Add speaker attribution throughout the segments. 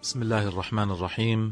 Speaker 1: بسم الله الرحمن الرحيم.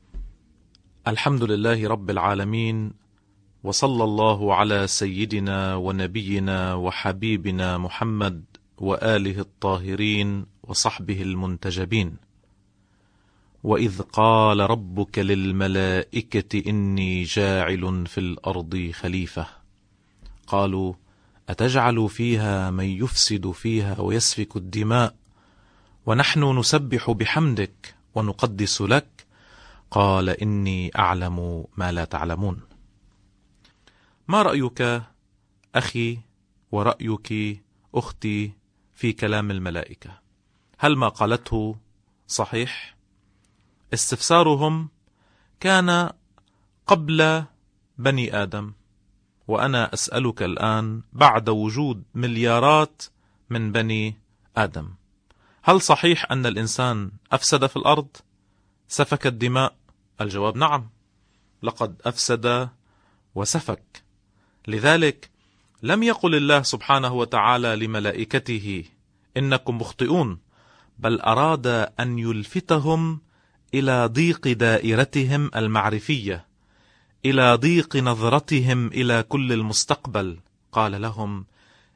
Speaker 1: الحمد لله رب العالمين، وصلى الله على سيدنا ونبينا وحبيبنا محمد وآله الطاهرين وصحبه المنتجبين. وإذ قال ربك للملائكة إني جاعل في الأرض خليفة، قالوا أتجعل فيها من يفسد فيها ويسفك الدماء ونحن نسبح بحمدك ونقدس لك، قال إني أعلم ما لا تعلمون. ما رأيك أخي ورأيك أختي في كلام الملائكة؟ هل ما قالته صحيح؟ استفسارهم كان قبل بني آدم، وأنا أسألك الآن بعد وجود مليارات من بني آدم، هل صحيح أن الإنسان أفسد في الأرض؟ سفك الدماء؟ الجواب نعم، لقد أفسد وسفك. لذلك لم يقل الله سبحانه وتعالى لملائكته إنكم مخطئون، بل أراد أن يلفتهم إلى ضيق دائرتهم المعرفية، إلى ضيق نظرتهم إلى كل المستقبل. قال لهم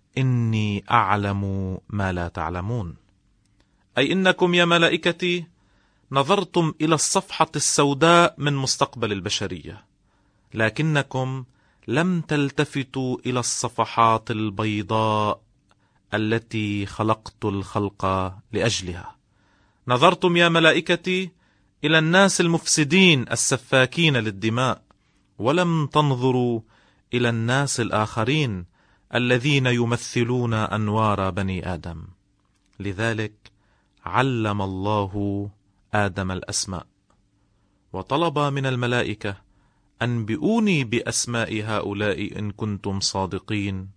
Speaker 1: إني أعلم ما لا تعلمون، أي إنكم يا ملائكتي نظرتم إلى الصفحة السوداء من مستقبل البشرية، لكنكم لم تلتفتوا إلى الصفحات البيضاء التي خلقت الخلق لأجلها. نظرتم يا ملائكتي إلى الناس المفسدين السفاكين للدماء، ولم تنظروا إلى الناس الآخرين الذين يمثلون أنوار بني آدم. لذلك علم الله آدم الأسماء، وطلب من الملائكة أنبئوني بأسماء هؤلاء إن كنتم صادقين.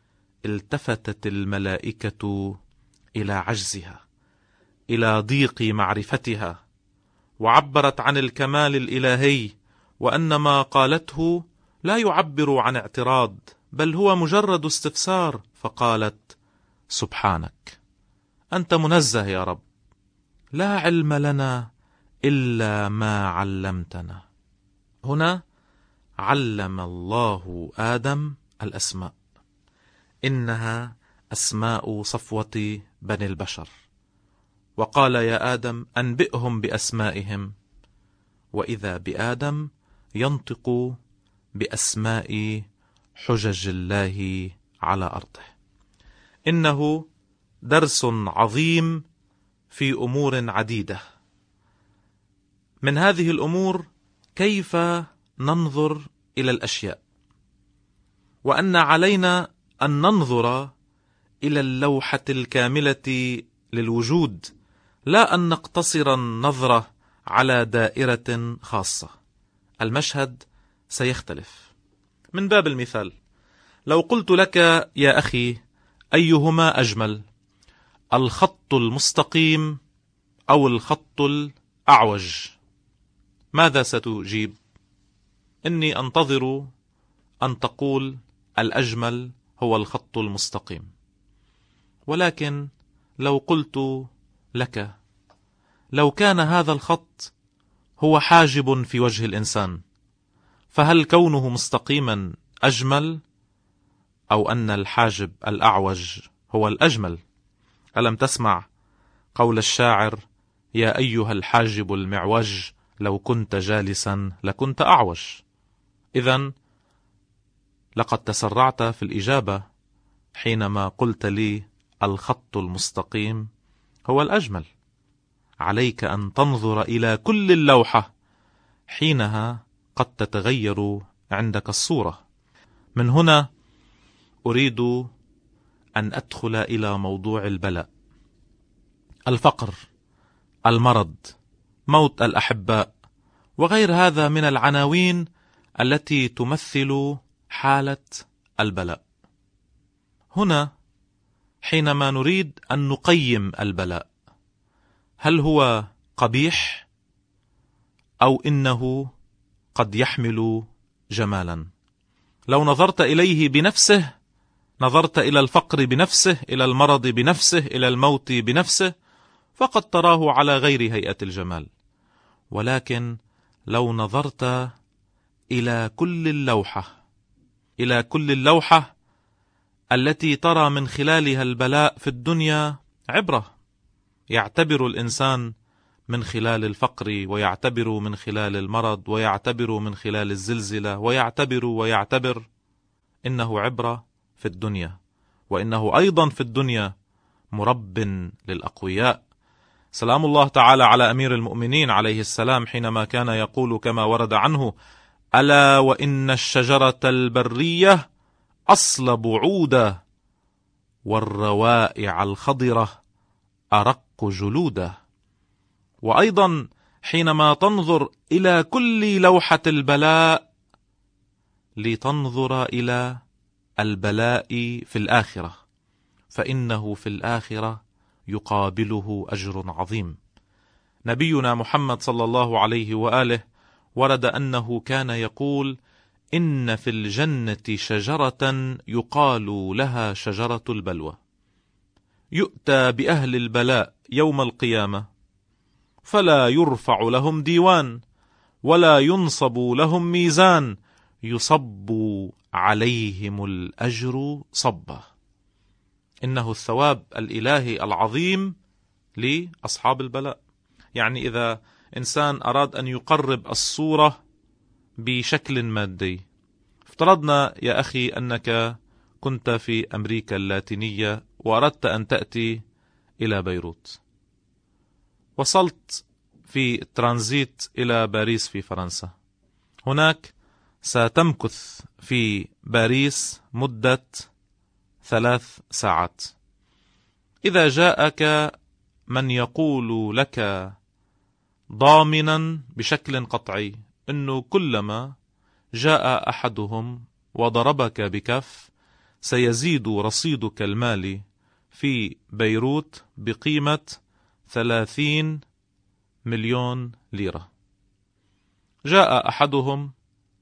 Speaker 1: التفتت الملائكة إلى عجزها، إلى ضيق معرفتها، وعبرت عن الكمال الإلهي، وأن ما قالته لا يعبر عن اعتراض، بل هو مجرد استفسار. فقالت سبحانك، أنت منزه يا رب، لا علم لنا إلا ما علمتنا. هنا علم الله آدم الأسماء، إنها أسماء صفوة بني البشر، وقال يا آدم أنبئهم بأسمائهم، وإذا بآدم ينطق بأسماء حجج الله على أرضه. إنه درس عظيم في أمور عديدة. من هذه الأمور كيف ننظر إلى الأشياء، وأن علينا أن ننظر إلى اللوحة الكاملة للوجود، لا أن نقتصر النظرة على دائرة خاصة. المشهد سيختلف. من باب المثال، لو قلت لك يا أخي أيهما أجمل، الخط المستقيم أو الخط الأعوج، ماذا ستجيب؟ إني أنتظر أن تقول الأجمل هو الخط المستقيم. ولكن لو قلت لك لو كان هذا الخط هو حاجب في وجه الإنسان، فهل كونه مستقيما أجمل، أو أن الحاجب الأعوج هو الأجمل؟ ألم تسمع قول الشاعر يا أيها الحاجب المعوج لو كنت جالسا لكنت أعوج؟ إذن لقد تسرعت في الإجابة حينما قلت لي الخط المستقيم هو الأجمل. عليك أن تنظر إلى كل اللوحة، حينها قد تتغير عندك الصورة. من هنا أريد أن أدخل إلى موضوع البلاء، الفقر، المرض، موت الأحباء، وغير هذا من العناوين التي تمثل حالة البلاء. هنا حينما نريد أن نقيم البلاء، هل هو قبيح أو إنه قد يحمل جمالا؟ لو نظرت إليه بنفسه، نظرت إلى الفقر بنفسه، إلى المرض بنفسه، إلى الموت بنفسه، فقد تراه على غير هيئة الجمال. ولكن لو نظرت إلى كل اللوحة التي ترى من خلالها البلاء في الدنيا عبرة، يعتبر الإنسان من خلال الفقر، ويعتبر من خلال المرض، ويعتبر من خلال الزلزلة، ويعتبر إنه عبرة في الدنيا، وإنه أيضا في الدنيا مرب للأقوياء. سلام الله تعالى على أمير المؤمنين عليه السلام حينما كان يقول كما ورد عنه: ألا وإن الشجرة البرية أصلب عودة، والروائع الخضرة أرق جلودة. وأيضا حينما تنظر إلى كل لوحة البلاء لتنظر إلى البلاء في الآخرة، فإنه في الآخرة يقابله أجر عظيم. نبينا محمد صلى الله عليه وآله ورد أنه كان يقول: إن في الجنة شجرة يقال لها شجرة البلوى، يؤتى بأهل البلاء يوم القيامة فلا يرفع لهم ديوان ولا ينصب لهم ميزان، يصب عليهم الأجر صبا. إنه الثواب الإلهي العظيم لأصحاب البلاء. يعني إذا إنسان أراد أن يقرب الصورة بشكل مادي، افترضنا يا أخي أنك كنت في أمريكا اللاتينية وأردت أن تأتي إلى بيروت، وصلت في ترانزيت إلى باريس في فرنسا. هناك ستمكث في باريس مدة 3 ساعات. إذا جاءك من يقول لك ضامنا بشكل قطعي أنه كلما جاء أحدهم وضربك بكف سيزيد رصيدك المالي في بيروت بقيمة 30 مليون ليرة، جاء أحدهم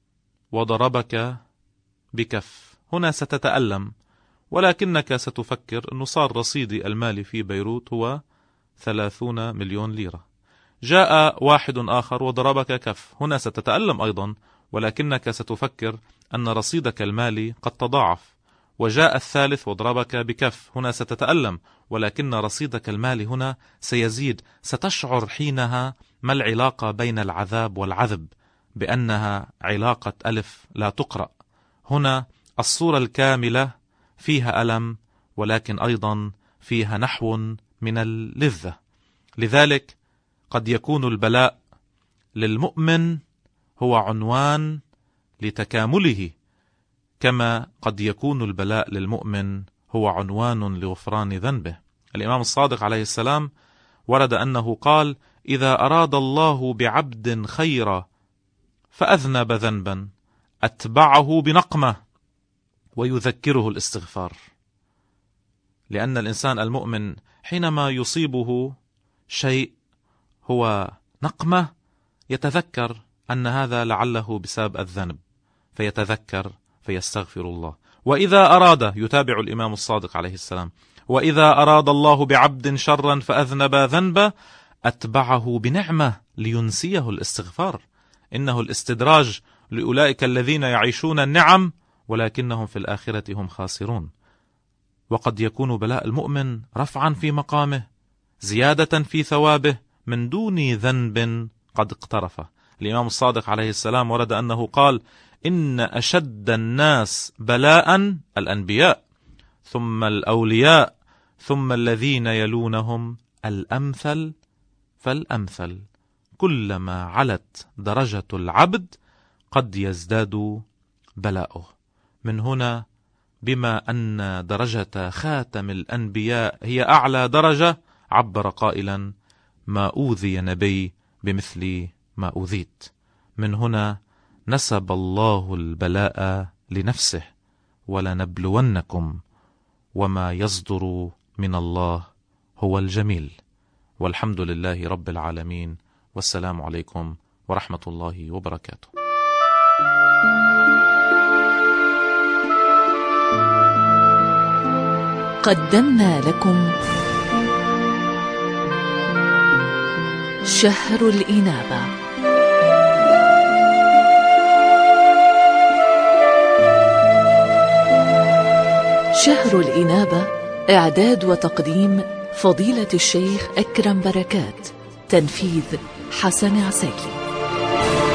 Speaker 1: وضربك بكف، هنا ستتألم، ولكنك ستفكر أنه صار رصيدي المالي في بيروت هو 30 مليون ليرة. جاء واحد آخر وضربك كف، هنا ستتألم أيضا، ولكنك ستفكر أن رصيدك المالي قد تضاعف. وجاء الثالث وضربك بكف، هنا ستتألم، ولكن رصيدك المالي هنا سيزيد. ستشعر حينها ما العلاقة بين العذاب والعذب، بأنها علاقة ألف لا تقرأ. هنا الصورة الكاملة فيها ألم، ولكن أيضا فيها نحو من اللذة. لذلك قد يكون البلاء للمؤمن هو عنوان لتكامله، كما قد يكون البلاء للمؤمن هو عنوان لغفران ذنبه. الإمام الصادق عليه السلام ورد أنه قال: إذا أراد الله بعبد خيرا فأذنب ذنبا أتبعه بنقمة ويذكره الاستغفار. لأن الإنسان المؤمن حينما يصيبه شيء هو نقمة يتذكر أن هذا لعله بسبب الذنب، فيتذكر فيستغفر الله. وإذا أراد، يتابع الإمام الصادق عليه السلام، وإذا أراد الله بعبد شرا فأذنب ذنبا أتبعه بنعمة لينسيه الاستغفار. إنه الاستدراج لأولئك الذين يعيشون النعم ولكنهم في الآخرة هم خاسرون. وقد يكون بلاء المؤمن رفعا في مقامه، زيادة في ثوابه من دون ذنب قد اقترفه. الإمام الصادق عليه السلام ورد أنه قال: إن أشد الناس بلاء الأنبياء، ثم الأولياء، ثم الذين يلونهم الأمثل فالأمثل. كلما علت درجة العبد قد يزداد بلاؤه. من هنا بما أن درجة خاتم الأنبياء هي أعلى درجة، عبر قائلا: ما أوذي نبي بمثل ما أوذيت. من هنا نسب الله البلاء لنفسه: ولنبلونكم، وما يصدر من الله هو الجميل. والحمد لله رب العالمين، والسلام عليكم ورحمة الله وبركاته.
Speaker 2: قدمنا لكم شهر الإنابة. شهر الإنابة، إعداد وتقديم فضيلة الشيخ أكرم بركات، تنفيذ حسن عساكي.